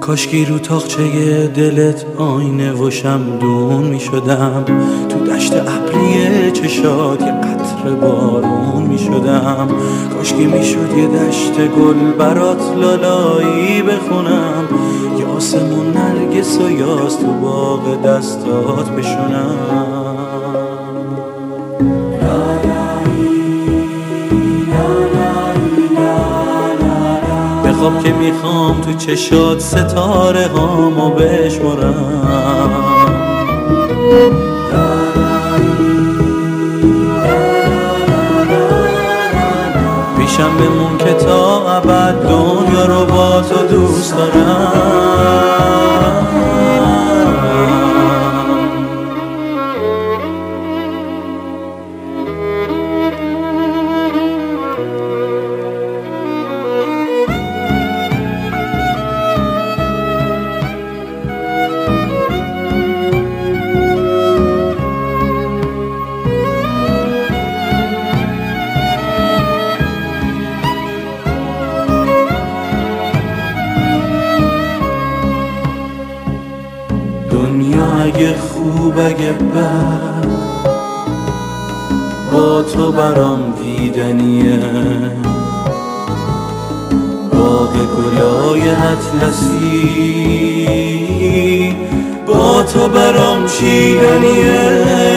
کاشکی رو تاقچه دلت آینه و شمدون می شدم، تو دشت ابری چشات یه قطره بارون می شدم. کاشکی می شد یه دشت گل برات لالایی بخونم، یه آسمون نرگس و یاس تو باغ دستات بشونم. بخواب که میخوام تو چشات ستاره هامو بشمرم. پیشم بمون که تا ابد دنیا رو با تو دوست دارم. دنیا اگه خوب اگه بد با تو برام دیدنیه. باغ گلای اطلسی با تو برام چیدنیه.